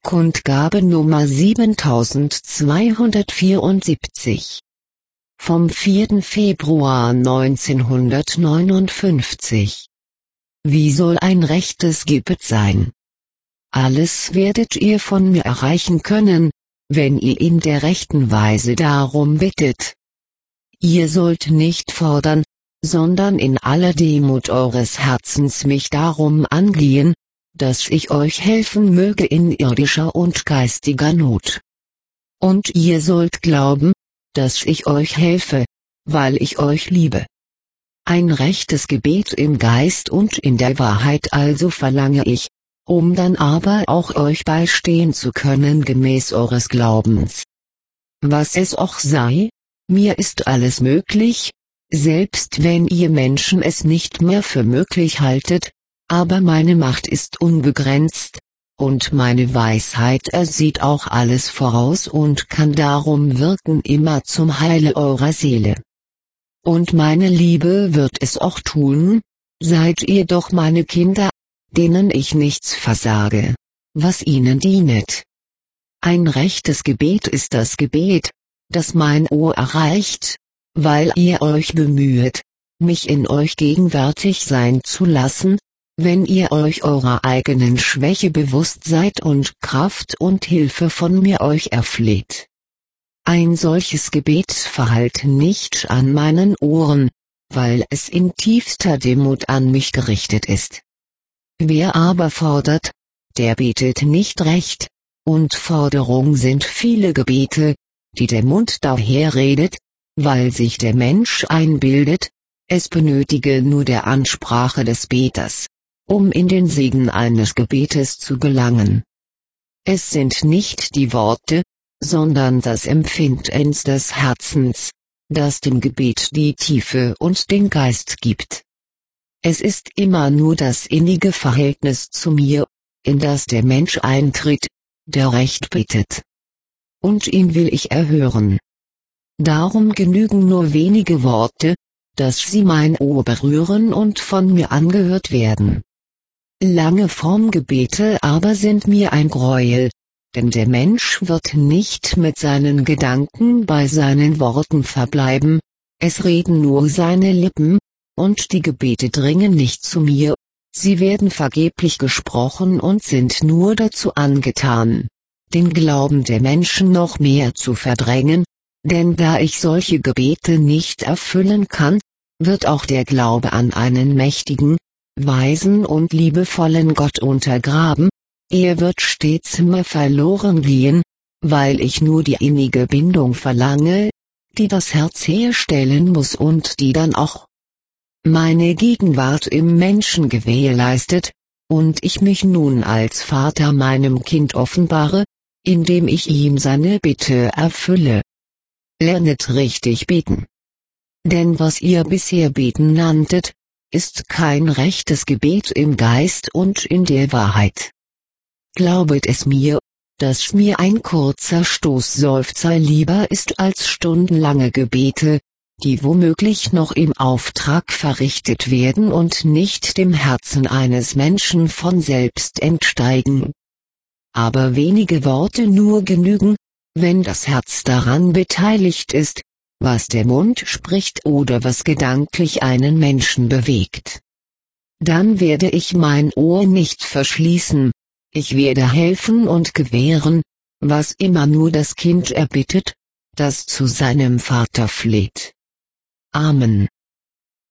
Kundgabe Nummer 7274. Vom 4. Februar 1959. Wie soll ein rechtes Gebet sein? Alles werdet ihr von mir erreichen können, wenn ihr in der rechten Weise darum bittet. Ihr sollt nicht fordern, sondern in aller Demut eures Herzens mich darum angehen, dass ich euch helfen möge in irdischer und geistiger Not. Und ihr sollt glauben, dass ich euch helfe, weil ich euch liebe. Ein rechtes Gebet im Geist und in der Wahrheit also verlange ich, um dann aber auch euch beistehen zu können gemäß eures Glaubens. Was es auch sei, mir ist alles möglich, selbst wenn ihr Menschen es nicht mehr für möglich haltet, aber meine Macht ist unbegrenzt, und meine Weisheit ersieht auch alles voraus und kann darum wirken immer zum Heile eurer Seele. Und meine Liebe wird es auch tun, seid ihr doch meine Kinder, denen ich nichts versage, was ihnen dienet. Ein rechtes Gebet ist das Gebet, das mein Ohr erreicht, weil ihr euch bemühet, mich in euch gegenwärtig sein zu lassen, wenn ihr euch eurer eigenen Schwäche bewusst seid und Kraft und Hilfe von mir euch erfleht. Ein solches Gebet verhallt nicht an meinen Ohren, weil es in tiefster Demut an mich gerichtet ist. Wer aber fordert, der betet nicht recht, und Forderung sind viele Gebete, die der Mund daherredet, weil sich der Mensch einbildet, es benötige nur der Ansprache des Beters, um in den Segen eines Gebetes zu gelangen. Es sind nicht die Worte, sondern das Empfinden des Herzens, das dem Gebet die Tiefe und den Geist gibt. Es ist immer nur das innige Verhältnis zu mir, in das der Mensch eintritt, der recht bittet. Und ihn will ich erhören. Darum genügen nur wenige Worte, dass sie mein Ohr berühren und von mir angehört werden. Lange Formgebete aber sind mir ein Greuel, denn der Mensch wird nicht mit seinen Gedanken bei seinen Worten verbleiben, es reden nur seine Lippen, und die Gebete dringen nicht zu mir, sie werden vergeblich gesprochen und sind nur dazu angetan, den Glauben der Menschen noch mehr zu verdrängen, denn da ich solche Gebete nicht erfüllen kann, wird auch der Glaube an einen mächtigen, weisen und liebevollen Gott untergraben, er wird stets immer verloren gehen, weil ich nur die innige Bindung verlange, die das Herz herstellen muss und die dann auch meine Gegenwart im Menschen gewährleistet, und ich mich nun als Vater meinem Kind offenbare, indem ich ihm seine Bitte erfülle. Lernet richtig beten. Denn was ihr bisher beten nanntet, ist kein rechtes Gebet im Geist und in der Wahrheit. Glaubet es mir, dass mir ein kurzer Stoßseufzer lieber ist als stundenlange Gebete, die womöglich noch im Auftrag verrichtet werden und nicht dem Herzen eines Menschen von selbst entsteigen. Aber wenige Worte nur genügen, wenn das Herz daran beteiligt ist, was der Mund spricht oder was gedanklich einen Menschen bewegt. Dann werde ich mein Ohr nicht verschließen, ich werde helfen und gewähren, was immer nur das Kind erbittet, das zu seinem Vater fleht. Amen.